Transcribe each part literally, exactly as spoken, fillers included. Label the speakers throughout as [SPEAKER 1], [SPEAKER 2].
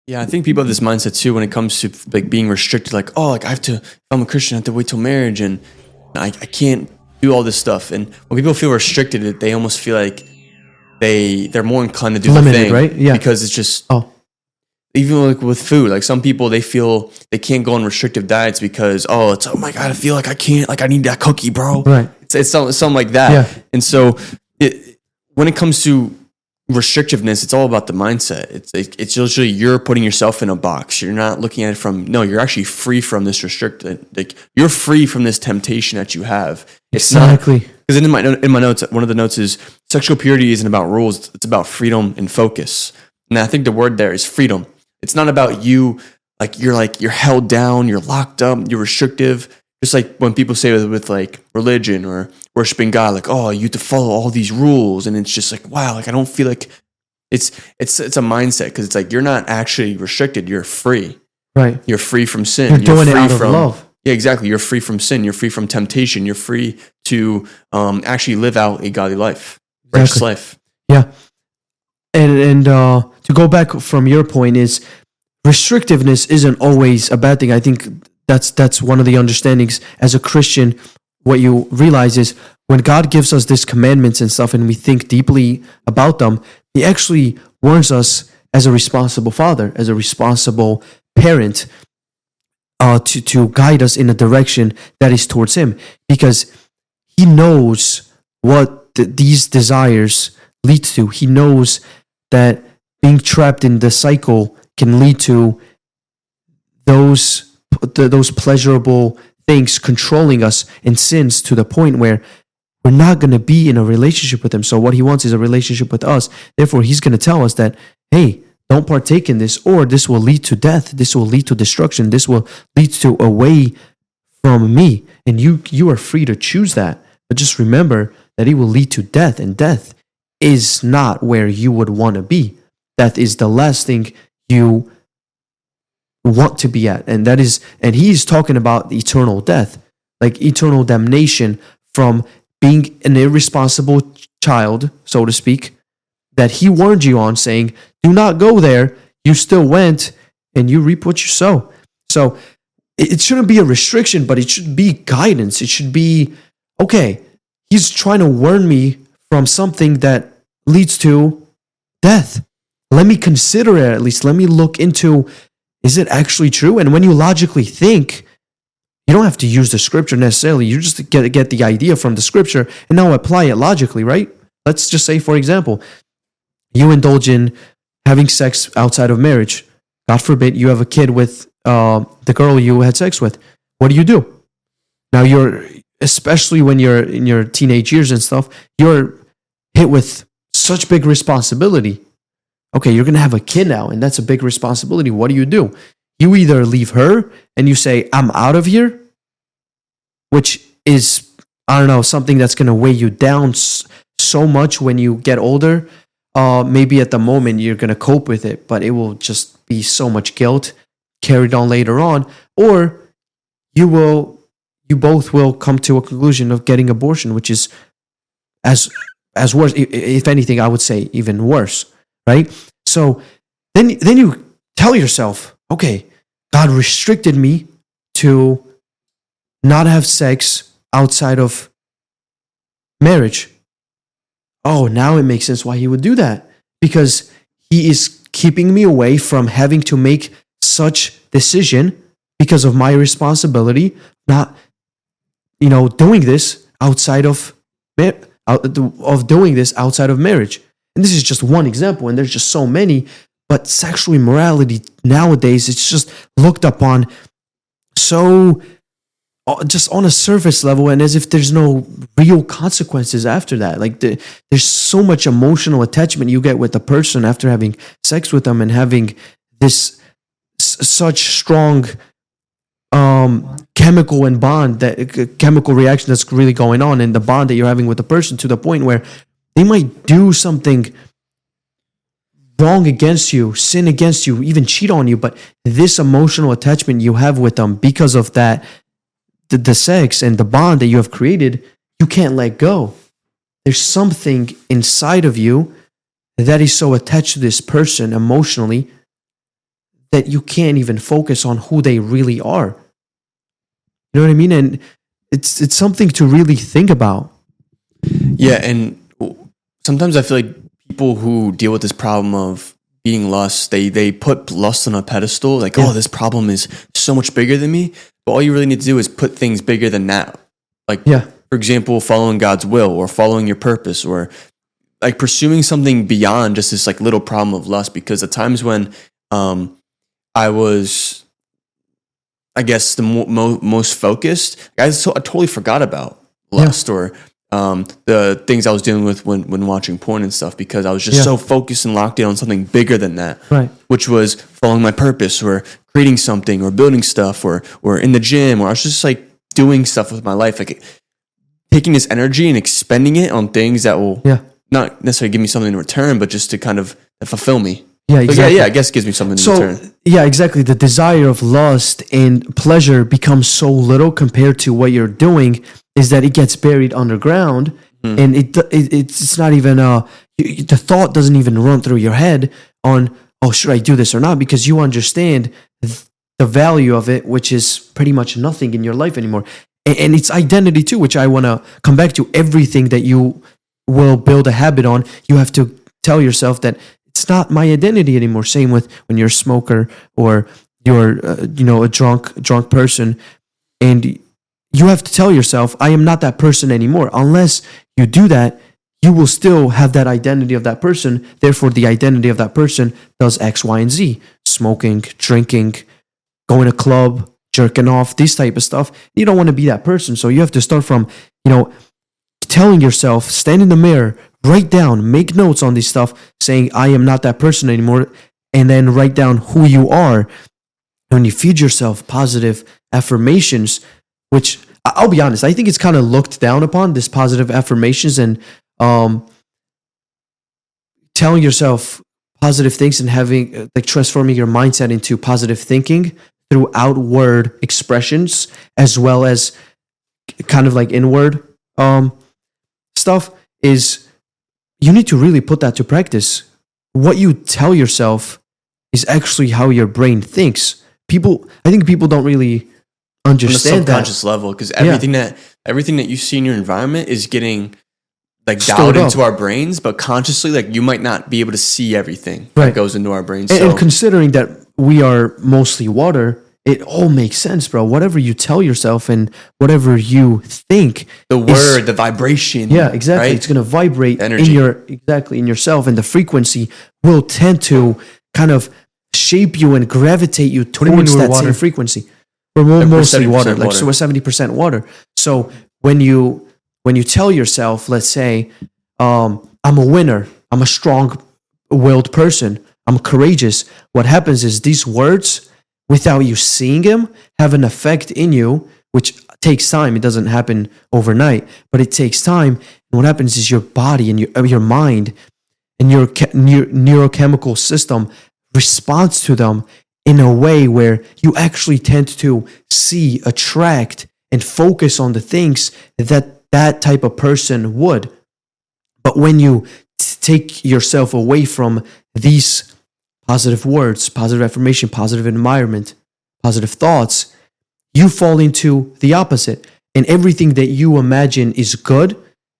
[SPEAKER 1] Yeah, I think people have this mindset too when it comes to like being restricted. Like, oh, like I have to. If I'm a Christian, I have to wait till marriage, and I, I can't do all this stuff. And when people feel restricted, they almost feel like they they're more inclined to do
[SPEAKER 2] Limited,
[SPEAKER 1] the thing,
[SPEAKER 2] right? Yeah.
[SPEAKER 1] because it's just
[SPEAKER 2] Oh,
[SPEAKER 1] even like with food. Like some people, they feel they can't go on restrictive diets because oh, it's oh my god, I feel like I can't. Like I need that cookie, bro.
[SPEAKER 2] right.
[SPEAKER 1] It's it's something, something like that.
[SPEAKER 2] Yeah.
[SPEAKER 1] And so it when it comes to restrictiveness, it's all about the mindset. It's it, it's usually you're putting yourself in a box. You're not looking at it from no. You're actually free from this restricted. Like you're free from this temptation that you have. It's
[SPEAKER 2] Exactly.
[SPEAKER 1] not because in my in my notes, one of the notes is sexual purity isn't about rules. It's about freedom and focus. And I think the word there is freedom. It's not about you like you're like you're held down. You're locked up. You're restrictive. Just like when people say with, with like religion or worshiping God, like, oh, you have to follow all these rules. And it's just like, wow, like I don't feel like it's it's it's a mindset because it's like you're not actually restricted, you're free.
[SPEAKER 2] Right.
[SPEAKER 1] You're free from sin.
[SPEAKER 2] You're doing it
[SPEAKER 1] free
[SPEAKER 2] out of
[SPEAKER 1] from,
[SPEAKER 2] love.
[SPEAKER 1] Yeah, exactly. You're free from sin. You're free from temptation. You're free to um, actually live out a godly life, righteous
[SPEAKER 2] Exactly.
[SPEAKER 1] life.
[SPEAKER 2] Yeah. And and uh, to go back from your point is restrictiveness isn't always a bad thing. I think that's that's one of the understandings as a Christian. What you realize is when God gives us these commandments and stuff and we think deeply about them, he actually warns us as a responsible father, as a responsible parent, uh, to, to guide us in a direction that is towards him. Because he knows what th- these desires lead to. He knows that being trapped in the cycle can lead to those th- those pleasurable things controlling us and sins to the point where we're not going to be in a relationship with him. So what he wants is a relationship with us. Therefore, he's going to tell us that, hey, don't partake in this, or this will lead to death. This will lead to destruction. This will lead to away from me. And you you are free to choose that. But just remember that it will lead to death, and death is not where you would want to be. Death is the last thing you want to be at. And that is, and he's talking about eternal death, like eternal damnation from being an irresponsible child, so to speak, that he warned you on, saying, do not go there. You still went, and you reap what you sow. So it shouldn't be a restriction, but it should be guidance. It should be, okay, he's trying to warn me from something that leads to death. Let me consider it at least. Let me look into, is it actually true? And when you logically think, you don't have to use the scripture necessarily. You just get, get the idea from the scripture and now apply it logically, right? Let's just say, for example, you indulge in having sex outside of marriage. God forbid you have a kid with uh, the girl you had sex with. What do you do? Now you're, especially when you're in your teenage years and stuff, you're hit with such big responsibility. Okay, you're going to have a kid now, and that's a big responsibility. What do you do? You either leave her and you say, I'm out of here, which is, I don't know, something that's going to weigh you down so much when you get older. Uh, maybe at the moment you're going to cope with it, but it will just be so much guilt carried on later on. Or you will, you both will come to a conclusion of getting abortion, which is as as worse. If anything, I would say even worse. Right? So then, then you tell yourself, okay, God restricted me to not have sex outside of marriage. Oh, now it makes sense why he would do that. Because he is keeping me away from having to make such decision because of my responsibility, not, you know, doing this outside of, of doing this outside of marriage. And this is just one example, and there's just so many. But sexual immorality nowadays, it's just looked upon so just on a surface level, and as if there's no real consequences after that. Like the, there's so much emotional attachment you get with a person after having sex with them and having this s- such strong um, chemical and bond, that uh, chemical reaction that's really going on, and the bond that you're having with the person to the point where they might do something wrong against you, sin against you, even cheat on you, but this emotional attachment you have with them because of that, the, the sex and the bond that you have created, you can't let go. There's something inside of you that is so attached to this person emotionally that you can't even focus on who they really are. You know what I mean? And it's it's something to really think about.
[SPEAKER 1] Yeah, and sometimes I feel like people who deal with this problem of being lust, they they put lust on a pedestal, like,
[SPEAKER 2] Yeah.
[SPEAKER 1] oh, this problem is so much bigger than me. But all you really need to do is put things bigger than that. Like,
[SPEAKER 2] Yeah.
[SPEAKER 1] for example, following God's will or following your purpose or like pursuing something beyond just this like little problem of lust. Because the times when um, I was, I guess, the mo- mo- most focused, I, so, I totally forgot about lust
[SPEAKER 2] Yeah.
[SPEAKER 1] or um, the things I was dealing with when, when watching porn and stuff, because I was just
[SPEAKER 2] Yeah.
[SPEAKER 1] so focused and locked in on something bigger than that,
[SPEAKER 2] Right.
[SPEAKER 1] which was following my purpose or creating something or building stuff or or in the gym, or I was just like doing stuff with my life, like taking this energy and expending it on things that will
[SPEAKER 2] Yeah.
[SPEAKER 1] not necessarily give me something in return, but just to kind of fulfill me.
[SPEAKER 2] Yeah,
[SPEAKER 1] But
[SPEAKER 2] exactly.
[SPEAKER 1] yeah, yeah, I guess it gives me something in
[SPEAKER 2] So,
[SPEAKER 1] return.
[SPEAKER 2] yeah, exactly. The desire of lust and pleasure becomes so little compared to what you're doing, is that it gets buried underground,
[SPEAKER 1] Mm.
[SPEAKER 2] and it, it it's not even uh you- the thought doesn't even run through your head on, oh, should I do this or not, because you understand th- the value of it, which is pretty much nothing in your life anymore. And, and it's identity too, which I want to come back to. Everything that you will build a habit on, you have to tell yourself that it's not my identity anymore. Same with when you're a smoker or you're, uh, you know, a drunk, drunk person, and you have to tell yourself, I am not that person anymore. Unless you do that, you will still have that identity of that person. Therefore, the identity of that person does X, Y, and Z: smoking, drinking, going to club, jerking off, this type of stuff. You don't want to be that person, so you have to start from, you know, telling yourself, stand in the mirror, write down, make notes on this stuff, saying, I am not that person anymore, and then write down who you are. When you feed yourself positive affirmations, which I- I'll be honest, I think it's kind of looked down upon, this positive affirmations and um, telling yourself positive things and having, uh, like, transforming your mindset into positive thinking through outward expressions as well as kind of like inward um, stuff, is you need to really put that to practice. What you tell yourself is actually how your brain thinks. People, I think people don't really
[SPEAKER 1] On the
[SPEAKER 2] understand that.
[SPEAKER 1] subconscious level, because everything that everything that you see in your environment is getting like
[SPEAKER 2] Stored
[SPEAKER 1] dialed
[SPEAKER 2] up.
[SPEAKER 1] into our brains, but consciously, like you might not be able to see everything
[SPEAKER 2] Right.
[SPEAKER 1] that goes into our brains.
[SPEAKER 2] And,
[SPEAKER 1] So
[SPEAKER 2] and considering that we are mostly water, it all makes sense, bro. Whatever you tell yourself and whatever you think,
[SPEAKER 1] the word, the vibration,
[SPEAKER 2] yeah, exactly,
[SPEAKER 1] right?
[SPEAKER 2] it's going to vibrate
[SPEAKER 1] Energy.
[SPEAKER 2] in your exactly in yourself, and the frequency will tend to kind of shape you and gravitate you
[SPEAKER 3] do you mean
[SPEAKER 2] towards
[SPEAKER 3] we're
[SPEAKER 2] that
[SPEAKER 3] water?
[SPEAKER 2] same frequency. We're mo-
[SPEAKER 1] Like we're
[SPEAKER 2] mostly water,
[SPEAKER 1] seventy percent
[SPEAKER 2] like
[SPEAKER 1] water.
[SPEAKER 2] so we're seventy percent water. So when you when you tell yourself, let's say, um, I'm a winner, I'm a strong-willed person, I'm courageous. What happens is these words, without you seeing them, have an effect in you, which takes time. It doesn't happen overnight, but it takes time. And what happens is your body and your uh, your mind and your ca- neur- neurochemical system responds to them in a way where you actually tend to see, attract, and focus on the things that that type of person would. But when you t- take yourself away from these positive words, positive affirmation, positive environment, positive thoughts, you fall into the opposite. And everything that you imagine is good,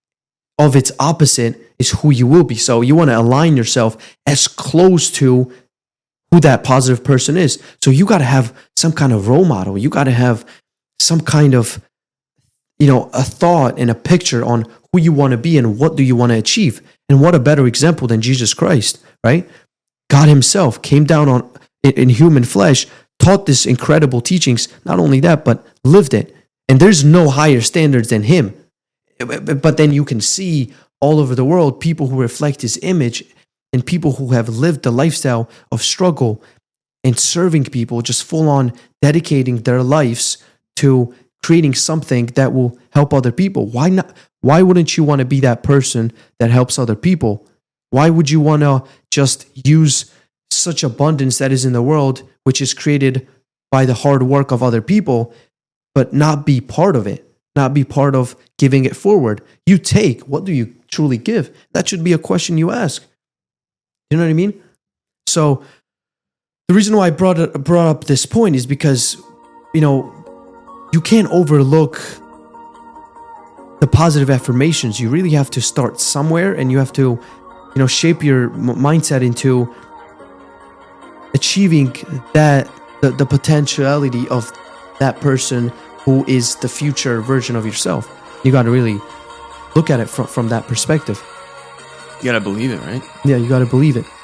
[SPEAKER 2] of its opposite is who you will be. So you want to align yourself as close to who that positive person is. So you got to have some kind of role model. You got to have some kind of, you know, a thought and a picture on who you want to be and what do you want to achieve. And what a better example than Jesus Christ, right? God himself came down on in, in human flesh, taught this incredible teachings. Not only that, but lived it. And there's no higher standards than him. But but then you can see all over the world people who reflect his image and people who have lived the lifestyle of struggle and serving people, just full on dedicating their lives to creating something that will help other people. Why not? Why wouldn't you want to be that person that helps other people? Why would you want to just use such abundance that is in the world, which is created by the hard work of other people, but not be part of it, not be part of giving it forward? You take, what do you truly give? That should be a question you ask. You know what I mean? So the reason why I brought it, brought up this point is because, you know, you can't overlook the positive affirmations. You really have to start somewhere, and you have to, you know, shape your m- mindset into achieving that the, the potentiality of that person who is the future version of yourself. You got to really look at it from, from that perspective.
[SPEAKER 1] You gotta believe it, right?
[SPEAKER 2] Yeah, you got to believe it.